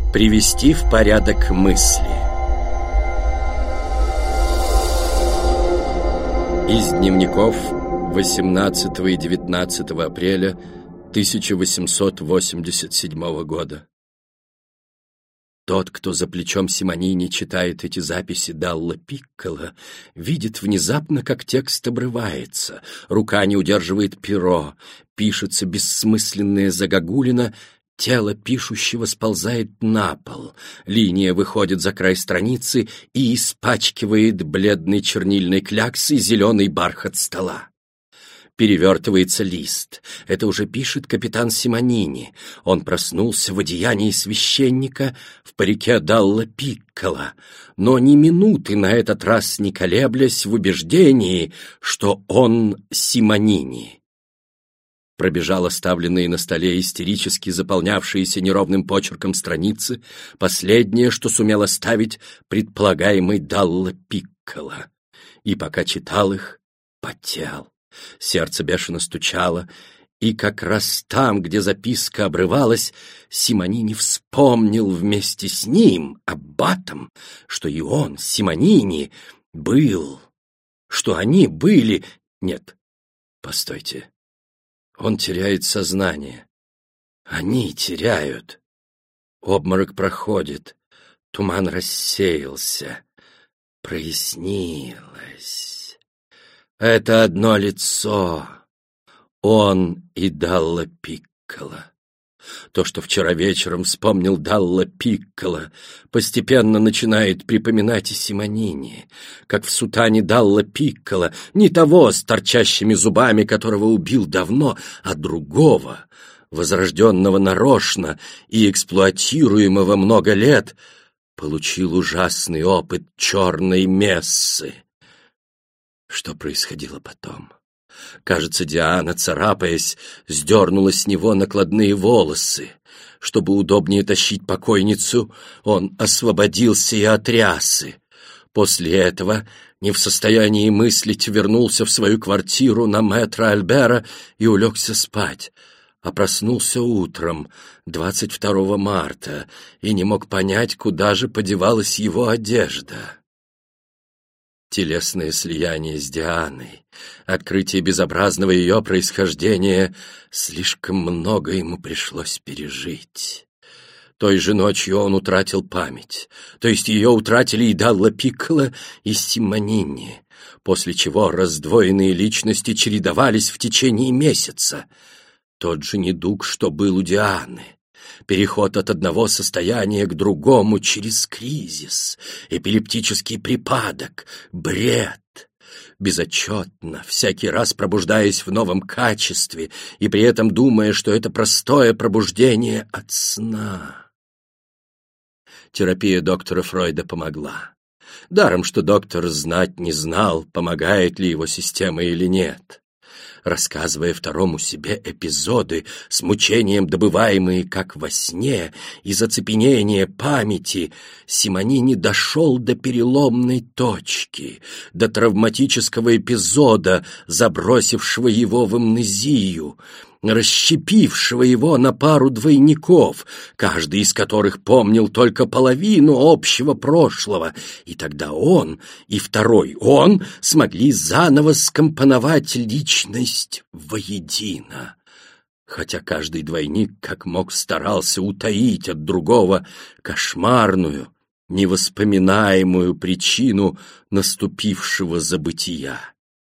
Привести в порядок мысли. Из дневников 18 и 19 апреля 1887 года. Тот, кто за плечом Симонини читает эти записи Далла Пикколо, видит внезапно, как текст обрывается, рука не удерживает перо, пишется бессмысленная загогулина, тело пишущего сползает на пол, линия выходит за край страницы и испачкивает бледной чернильной кляксой зеленый бархат стола. Перевертывается лист. Это уже пишет капитан Симонини. Он проснулся в одеянии священника в парике Далла Пикколо, но ни минуты на этот раз не колеблясь в убеждении, что он Симонини. Пробежал оставленные на столе истерически заполнявшиеся неровным почерком страницы, последнее, что сумел оставить предполагаемый Далла Пикколо. И пока читал их, потел. Сердце бешено стучало, и как раз там, где записка обрывалась, Симонини вспомнил вместе с ним, аббатом, что и он, Симонини, был, что они были... Нет, постойте, он теряет сознание. Они теряют. Обморок проходит, туман рассеялся, прояснилось. Это одно лицо. Он и Далла Пикколо. То, что вчера вечером вспомнил Далла Пикколо, постепенно начинает припоминать и Симонини, как в сутане Далла Пикколо, не того с торчащими зубами, которого убил давно, а другого, возрожденного нарочно и эксплуатируемого много лет, получил ужасный опыт черной мессы. Что происходило потом? Кажется, Диана, царапаясь, сдернула с него накладные волосы. Чтобы удобнее тащить покойницу, он освободился и от рясы. После этого, не в состоянии мыслить, вернулся в свою квартиру на Мэтра Альбера и улегся спать. А проснулся утром, 22 марта, и не мог понять, куда же подевалась его одежда. Телесное слияние с Дианой, открытие безобразного ее происхождения, слишком много ему пришлось пережить. Той же ночью он утратил память, то есть ее утратили и Далла Пикколо, и Симонини, после чего раздвоенные личности чередовались в течение месяца. Тот же недуг, что был у Дианы. Переход от одного состояния к другому через кризис, эпилептический припадок, бред. Безотчетно, всякий раз пробуждаясь в новом качестве и при этом думая, что это простое пробуждение от сна. Терапия доктора Фройда помогла. Даром, что доктор знать не знал, помогает ли его система или нет. Рассказывая второму себе эпизоды, с мучением добываемые, как во сне, из оцепенения памяти, Симонини дошел до переломной точки, до травматического эпизода, забросившего его в амнезию, расщепившего его на пару двойников, каждый из которых помнил только половину общего прошлого, и тогда он и второй он смогли заново скомпоновать личность воедино. Хотя каждый двойник как мог старался утаить от другого кошмарную, невоспоминаемую причину наступившего забытия.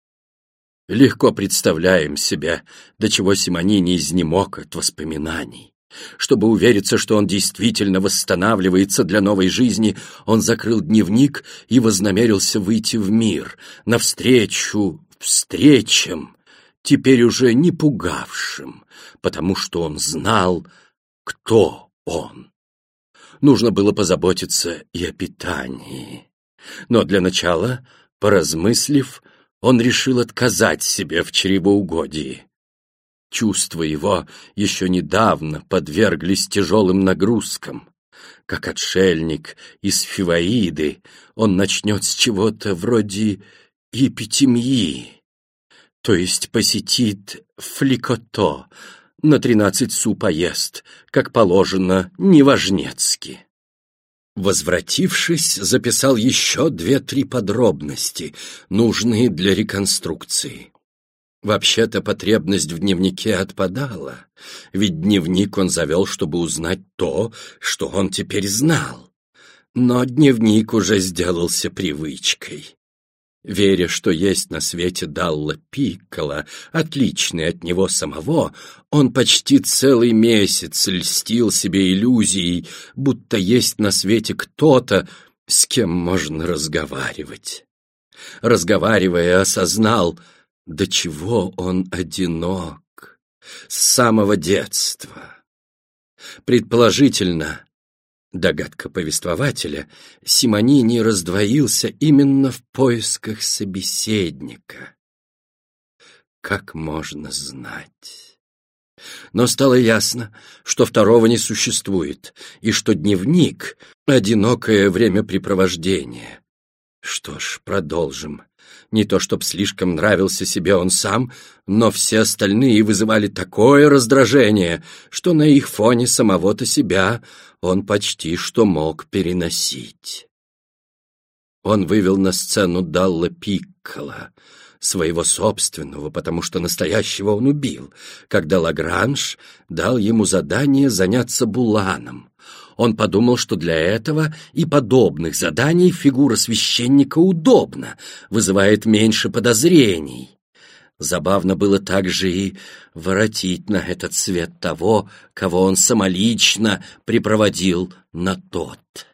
Легко представляем себе, до чего Симонини изнемог от воспоминаний. Чтобы увериться, что он действительно восстанавливается для новой жизни, он закрыл дневник и вознамерился выйти в мир, навстречу встречам, теперь уже не пугавшим, потому что он знал, кто он. Нужно было позаботиться и о питании. Но для начала, поразмыслив, он решил отказать себе в чревоугодии. Чувства его еще недавно подверглись тяжелым нагрузкам. Как отшельник из Фиваиды, он начнет с чего-то вроде епитемьи, то есть посетит фликото, на 13 су поест, как положено, неважнецки. Возвратившись, записал еще 2-3 подробности, нужные для реконструкции. Вообще-то потребность в дневнике отпадала, ведь дневник он завел, чтобы узнать то, что он теперь знал. Но дневник уже сделался привычкой. Веря, что есть на свете Далла Пикколо, отличный от него самого, он почти целый месяц льстил себе иллюзией, будто есть на свете кто-то, с кем можно разговаривать. Разговаривая, осознал, до чего он одинок с самого детства. Предположительно, догадка повествователя, Симонини раздвоился именно в поисках собеседника. Как можно знать? Но стало ясно, что второго не существует, и что дневник — одинокое времяпрепровождение. Что ж, продолжим. Не то чтоб слишком нравился себе он сам, но все остальные вызывали такое раздражение, что на их фоне самого-то себя он почти что мог переносить. Он вывел на сцену Далла Пикколо, своего собственного, потому что настоящего он убил, когда Лагранж дал ему задание заняться Буланом. Он подумал, что для этого и подобных заданий фигура священника удобна, вызывает меньше подозрений. Забавно было также и воротить на этот свет того, кого он самолично припроводил на тот.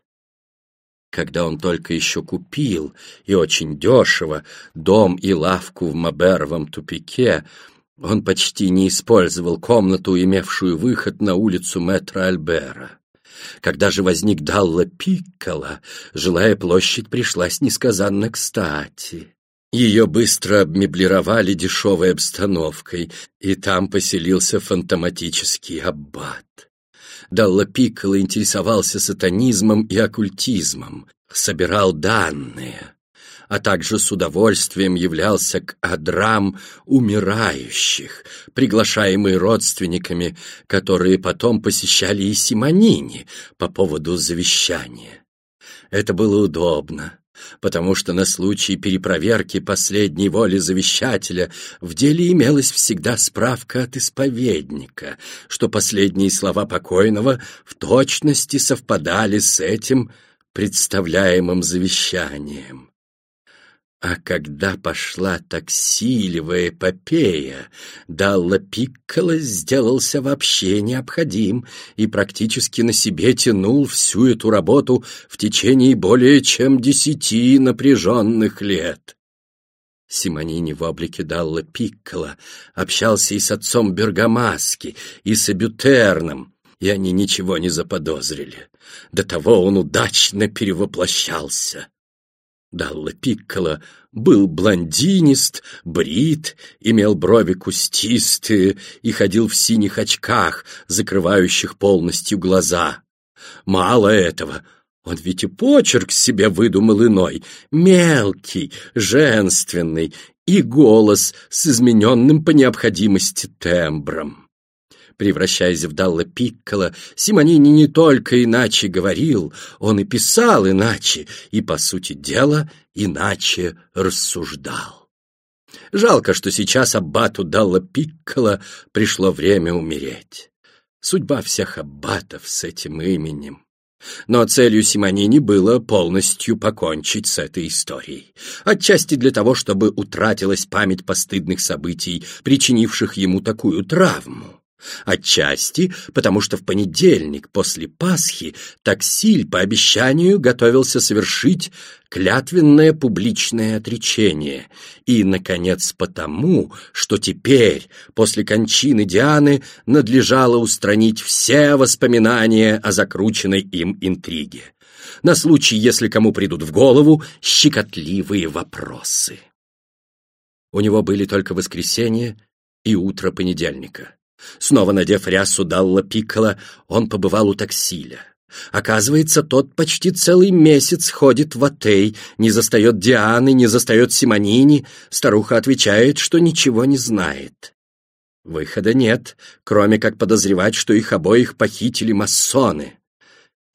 Когда он только еще купил, и очень дешево, дом и лавку в Маберовом тупике, он почти не использовал комнату, имевшую выход на улицу Мэтра Альбера. Когда же возник Далла Пикколо, жилая площадь пришлась несказанно кстати. Ее быстро обмеблировали дешевой обстановкой, и там поселился фантоматический аббат. Далла Пикколо интересовался сатанизмом и оккультизмом, собирал данные, а также с удовольствием являлся к адрам умирающих, приглашаемый родственниками, которые потом посещали и Симонини по поводу завещания. Это было удобно, потому что на случай перепроверки последней воли завещателя в деле имелась всегда справка от исповедника, что последние слова покойного в точности совпадали с этим представляемым завещанием. А когда пошла таксилевая эпопея, Далла Пикколо сделался вообще необходим и практически на себе тянул всю эту работу в течение более чем 10 напряженных лет. Симонини в облике Далла Пикколо общался и с отцом Бергамаски, и с Абютерном, и они ничего не заподозрили. До того он удачно перевоплощался. Далла Пикколо был блондинист, брит, имел брови кустистые и ходил в синих очках, закрывающих полностью глаза. Мало этого, он ведь и почерк себе выдумал иной, мелкий, женственный, и голос с измененным по необходимости тембром. Превращаясь в Далла Пикколо, Симонини не только иначе говорил, он и писал иначе, и, по сути дела, иначе рассуждал. Жалко, что сейчас аббату Далла Пикколо пришло время умереть. Судьба всех аббатов с этим именем. Но целью Симонини было полностью покончить с этой историей. Отчасти для того, чтобы утратилась память постыдных событий, причинивших ему такую травму. Отчасти потому, что в понедельник после Пасхи Таксиль по обещанию готовился совершить клятвенное публичное отречение, и, наконец, потому, что теперь, после кончины Дианы, надлежало устранить все воспоминания о закрученной им интриге, на случай, если кому придут в голову щекотливые вопросы. У него были только воскресенье и утро понедельника. Снова надев рясу Далла Пикколо, он побывал у Таксиля. Оказывается, тот почти целый месяц ходит в Атей, не застает Дианы, не застает Симонини. Старуха отвечает, что ничего не знает. Выхода нет, кроме как подозревать, что их обоих похитили масоны.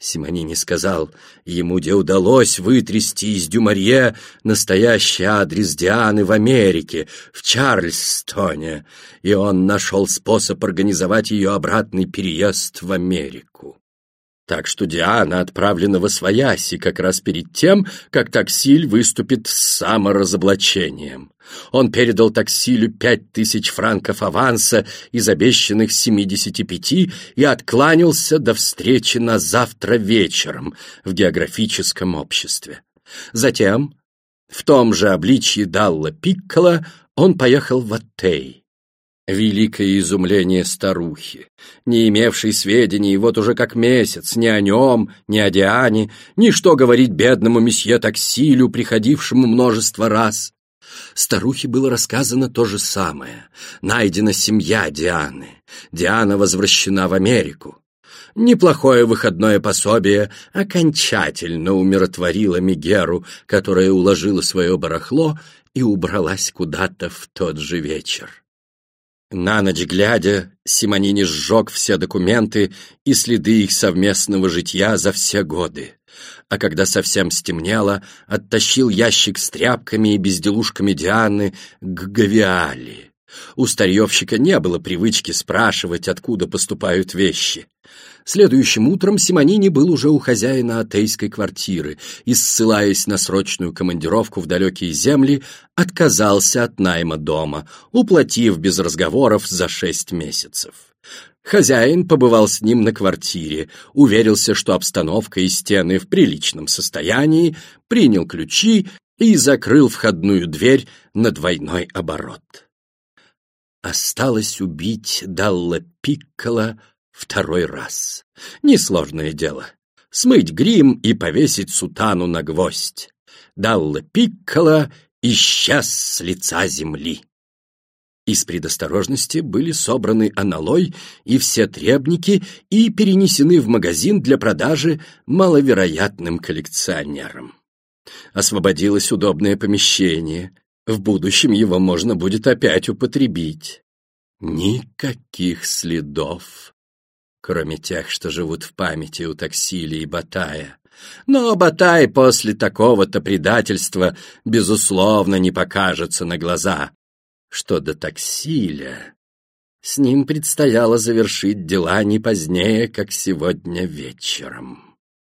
Симонини сказал, ему де удалось вытрясти из Дюмарье настоящий адрес Дианы в Америке, в Чарльстоне, и он нашел способ организовать ее обратный переезд в Америку. Так что Диана отправлена восвояси как раз перед тем, как Таксиль выступит с саморазоблачением. Он передал Таксилю 5000 франков аванса из обещанных 75 и откланялся до встречи на завтра вечером в географическом обществе. Затем, в том же обличье Далла Пикколо, он поехал в Оттей. Великое изумление старухи, не имевшей сведений вот уже как месяц ни о нем, ни о Диане, ни что говорить бедному месье Таксилю, приходившему множество раз. Старухе было рассказано то же самое. Найдена семья Дианы. Диана возвращена в Америку. Неплохое выходное пособие окончательно умиротворило Мегеру, которая уложила свое барахло и убралась куда-то в тот же вечер. На ночь глядя, Симонини сжег все документы и следы их совместного житья за все годы. А когда совсем стемнело, оттащил ящик с тряпками и безделушками Дианы к Гавиали. У старьевщика не было привычки спрашивать, откуда поступают вещи. Следующим утром Симонини был уже у хозяина оттейской квартиры и, ссылаясь на срочную командировку в далекие земли, отказался от найма дома, уплатив без разговоров за 6 месяцев. Хозяин побывал с ним на квартире, уверился, что обстановка и стены в приличном состоянии, принял ключи и закрыл входную дверь на двойной оборот. Осталось убить Далла Пикколо второй раз. Несложное дело. Смыть грим и повесить сутану на гвоздь. Далла Пикколо исчез с лица земли. Из предосторожности были собраны аналой и все требники и перенесены в магазин для продажи маловероятным коллекционерам. Освободилось удобное помещение. В будущем его можно будет опять употребить. Никаких следов, кроме тех, что живут в памяти у Таксиля и Батая. Но Батай после такого-то предательства, безусловно, не покажется на глаза. Что до Таксиля, с ним предстояло завершить дела не позднее, как сегодня вечером.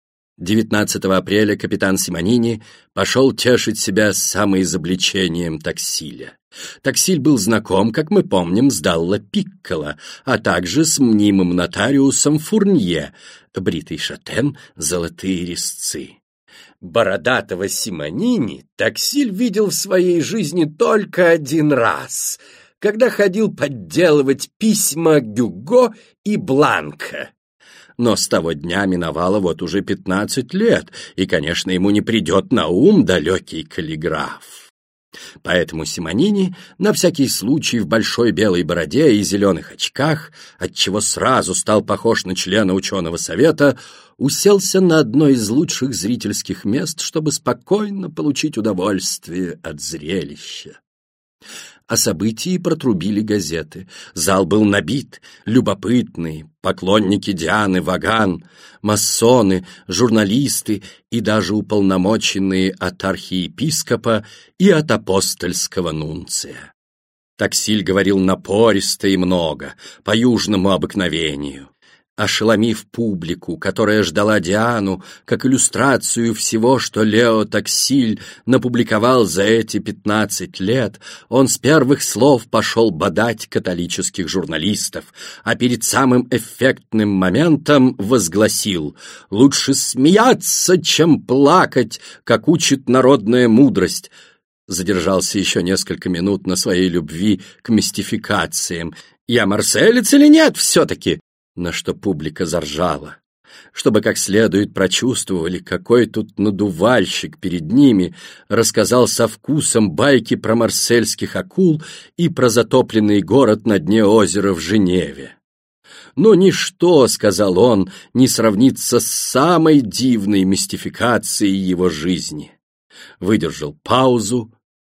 19 апреля капитан Симонини пошел тешить себя самоизобличением Таксиля. Таксиль был знаком, как мы помним, с Далла Пикколо, а также с мнимым нотариусом Фурнье, бритый шатен, золотые резцы. Бородатого Симонини Таксиль видел в своей жизни только один раз, когда ходил подделывать письма Гюго и Бланка. Но с того дня миновало вот уже 15 лет, и, конечно, ему не придет на ум далекий каллиграф. Поэтому Симонини, на всякий случай в большой белой бороде и зеленых очках, отчего сразу стал похож на члена ученого совета, уселся на одно из лучших зрительских мест, чтобы спокойно получить удовольствие от зрелища. О событии протрубили газеты. Зал был набит. Любопытные, поклонники Дианы Ваган, масоны, журналисты и даже уполномоченные от архиепископа и от апостольского нунция. Таксиль говорил напористо и много, по южному обыкновению. Ошеломив публику, которая ждала Диану, как иллюстрацию всего, что Лео Таксиль напубликовал за эти 15 лет, он с первых слов пошел бодать католических журналистов, а перед самым эффектным моментом возгласил: «Лучше смеяться, чем плакать, как учит народная мудрость». Задержался еще несколько минут на своей любви к мистификациям. «Я марселец или нет все-таки?» На что публика заржала. Чтобы как следует прочувствовали, какой тут надувальщик перед ними, рассказал со вкусом байки про марсельских акул и про затопленный город на дне озера в Женеве. «Но ничто, — сказал он, — не сравнится с самой дивной мистификацией его жизни». Выдержал паузу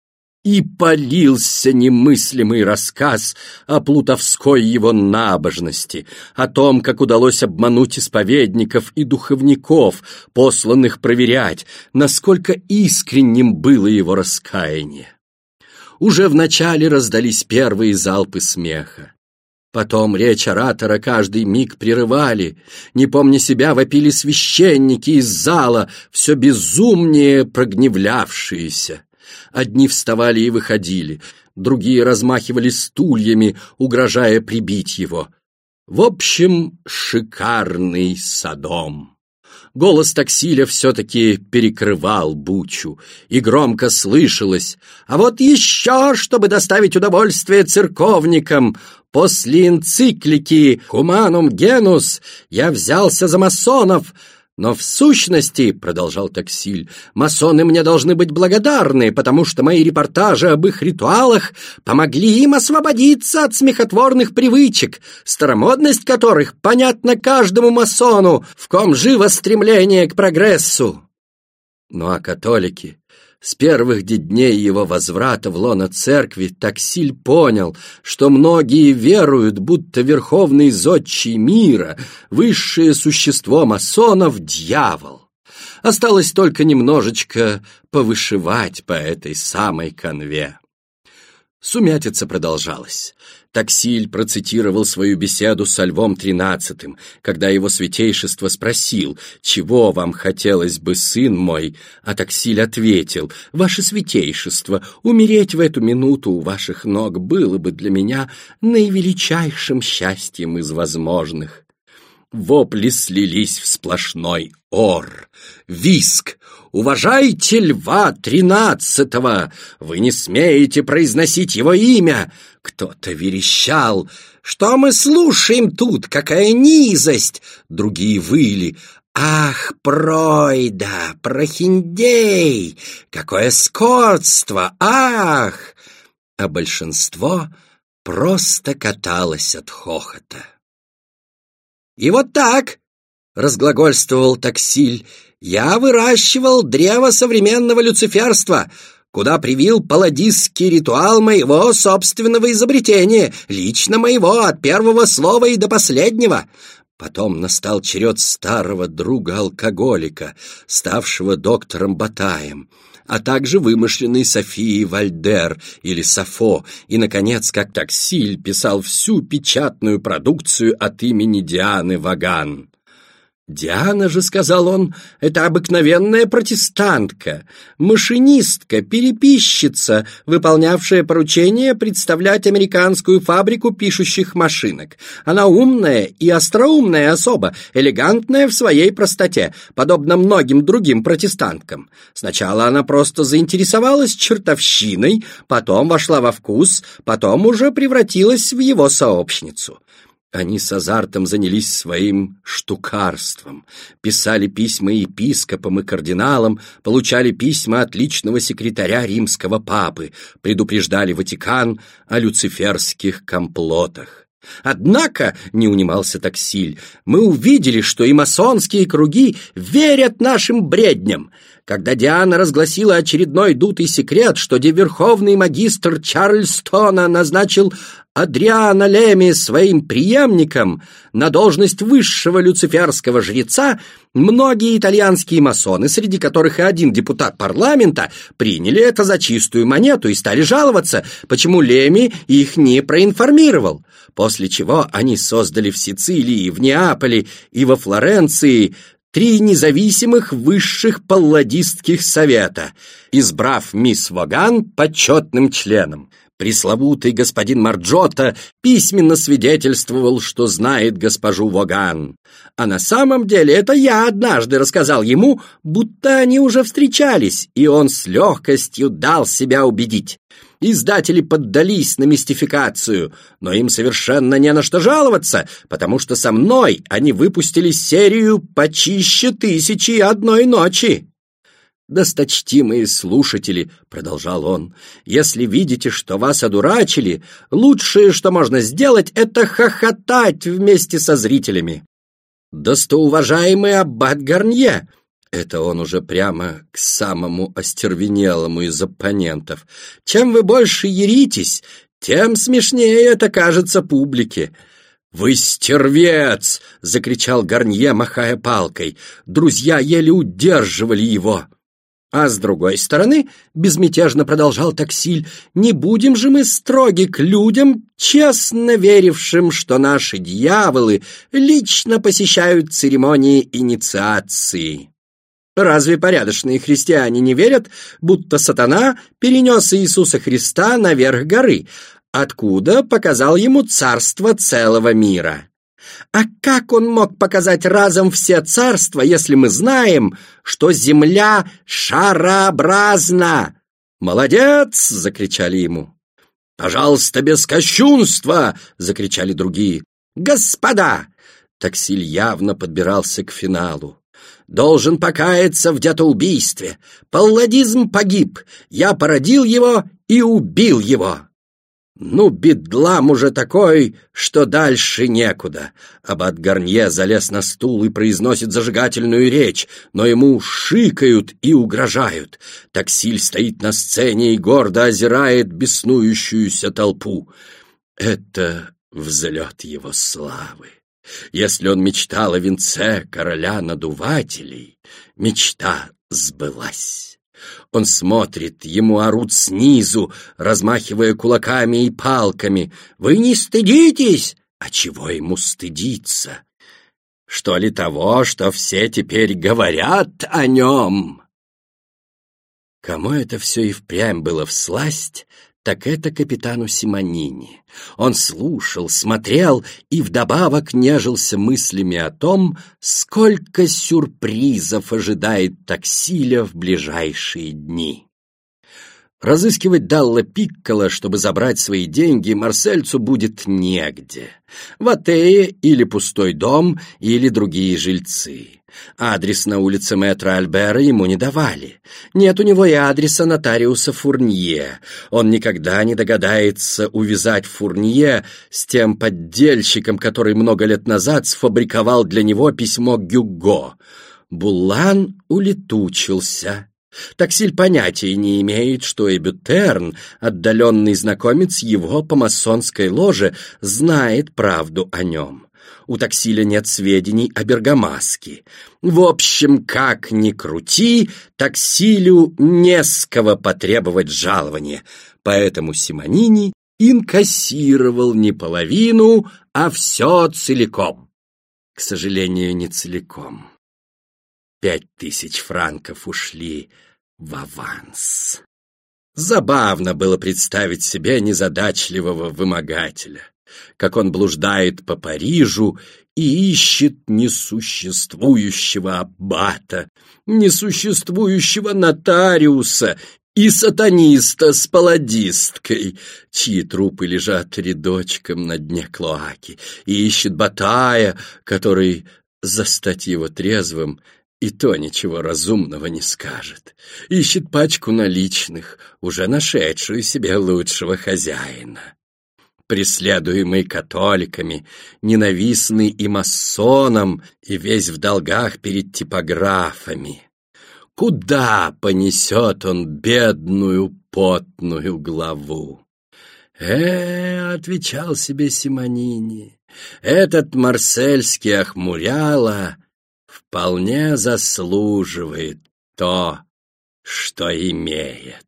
И полился немыслимый рассказ о плутовской его набожности, о том, как удалось обмануть исповедников и духовников, посланных проверять, насколько искренним было его раскаяние. Уже вначале раздались первые залпы смеха. Потом речь оратора каждый миг прерывали. Не помня себя, вопили священники из зала, все безумнее прогневлявшиеся. Одни вставали и выходили, другие размахивали стульями, угрожая прибить его. В общем, шикарный Содом. Голос таксиля все-таки перекрывал бучу, и громко слышалось: «А вот еще, чтобы доставить удовольствие церковникам, после энциклики «Humanum Genus» я взялся за масонов». «Но в сущности, — продолжал таксиль, — масоны мне должны быть благодарны, потому что мои репортажи об их ритуалах помогли им освободиться от смехотворных привычек, старомодность которых понятна каждому масону, в ком живо стремление к прогрессу». Ну а католики... С первых дней его возврата в лоно церкви таксиль понял, что многие веруют, будто верховный зодчий мира, высшее существо масонов — дьявол. Осталось только немножечко повышивать по этой самой канве. Сумятица продолжалась. Таксиль процитировал свою беседу со Львом XIII, когда его святейшество спросил: «Чего вам хотелось бы, сын мой?» А таксиль ответил: «Ваше святейшество, умереть в эту минуту у ваших ног было бы для меня наивеличайшим счастьем из возможных». Вопли слились в сплошной ор. Визг: «Уважайте Льва XIII! Вы не смеете произносить его имя!» Кто-то верещал: «Что мы слушаем тут? Какая низость!» Другие выли: «Ах, пройда, прохиндей! Какое скотство! Ах!» А большинство просто каталось от хохота. «И вот так, — разглагольствовал таксиль, — я выращивал древо современного люциферства, куда привил палладистский ритуал моего собственного изобретения, лично моего, от первого слова и до последнего». Потом настал черед старого друга-алкоголика, ставшего доктором Батаем, а также вымышленной Софии Вальдер или Сафо, и, наконец, как таксиль, писал всю печатную продукцию от имени Дианы Ваган. «Диана же, — сказал он, — это обыкновенная протестантка, машинистка, переписчица, выполнявшая поручение представлять американскую фабрику пишущих машинок. Она умная и остроумная особа, элегантная в своей простоте, подобно многим другим протестанткам. Сначала она просто заинтересовалась чертовщиной, потом вошла во вкус, потом уже превратилась в его сообщницу». Они с азартом занялись своим штукарством, писали письма епископам и кардиналам, получали письма от личного секретаря римского папы, предупреждали Ватикан о люциферских комплотах. «Однако, — не унимался таксиль, — мы увидели, что и масонские круги верят нашим бредням. Когда Диана разгласила очередной дутый секрет, что верховный магистр Чарльстона назначил Адриана Леми своим преемником на должность высшего люциферского жреца, многие итальянские масоны, среди которых и один депутат парламента, приняли это за чистую монету и стали жаловаться, почему Леми их не проинформировал. После чего они создали в Сицилии, в Неаполе и во Флоренции 3 независимых высших палладистских совета, избрав мисс Воган почетным членом. Пресловутый господин Марджотто письменно свидетельствовал, что знает госпожу Воган. А на самом деле это я однажды рассказал ему, будто они уже встречались, и он с легкостью дал себя убедить. Издатели поддались на мистификацию, но им совершенно не на что жаловаться, потому что со мной они выпустили серию почище «1001 ночи». «Досточтимые слушатели, — продолжал он, — если видите, что вас одурачили, лучшее, что можно сделать, это хохотать вместе со зрителями. Достоуважаемый аббат Гарнье, Это он уже прямо к самому остервенелому из оппонентов. Чем вы больше яритесь, тем смешнее это кажется публике. «Вы стервец!» — закричал Гарнье, махая палкой. Друзья еле удерживали его. А с другой стороны, безмятежно продолжал Таксиль, не будем же мы строги к людям, честно верившим, что наши дьяволы лично посещают церемонии инициации. Разве порядочные христиане не верят, будто сатана перенес Иисуса Христа наверх горы, откуда показал ему царство целого мира? А как он мог показать разом все царства, если мы знаем, что земля шарообразна? «Молодец!» — закричали ему. «Пожалуйста, без кощунства!» — закричали другие. «Господа!» — Таксиль явно подбирался к финалу. «Должен покаяться в детоубийстве. Палладизм погиб. Я породил его и убил его». «Ну, бедлам уже такой, что дальше некуда». Аббат Гарнье залез на стул и произносит зажигательную речь, но ему шикают и угрожают. Таксиль стоит на сцене и гордо озирает беснующуюся толпу. Это взлет его славы. Если он мечтал о венце короля надувателей, мечта сбылась. Он смотрит, ему орут снизу, размахивая кулаками и палками. «Вы не стыдитесь?» А чего ему стыдиться? Что ли того, что все теперь говорят о нем? Кому это все и впрямь было всласть, так это капитану Симонини. Он слушал, смотрел и вдобавок нежился мыслями о том, сколько сюрпризов ожидает Таксиля в ближайшие дни. Разыскивать Далла Пикколо, чтобы забрать свои деньги, марсельцу будет негде. В Атее или пустой дом, или другие жильцы. Адрес на улице мэтра Альбера ему не давали. Нет у него и адреса нотариуса Фурнье. Он никогда не догадается увязать Фурнье с тем поддельщиком, который много лет назад сфабриковал для него письмо Гюго. Буллан улетучился. Таксиль понятия не имеет, что и Бютерн, отдаленный знакомец его по масонской ложе, знает правду о нем. У Таксиля нет сведений о Бергамаске. В общем, как ни крути, Таксилю не с кого потребовать жалования, поэтому Симонини инкассировал не половину, а все целиком. К сожалению, не целиком. 5000 франков ушли в аванс. Забавно было представить себе незадачливого вымогателя, как он блуждает по Парижу и ищет несуществующего аббата, несуществующего нотариуса и сатаниста с палладисткой, чьи трупы лежат рядочком на дне клоаки, и ищет Батая, который, застать его трезвым, и то ничего разумного не скажет. Ищет пачку наличных, уже нашедшую себе лучшего хозяина. Преследуемый католиками, ненавистный и масонам, и весь в долгах перед типографами. Куда понесет он бедную потную главу? Отвечал себе Симонини, этот марсельский охмуряло вполне заслуживает то, что имеет.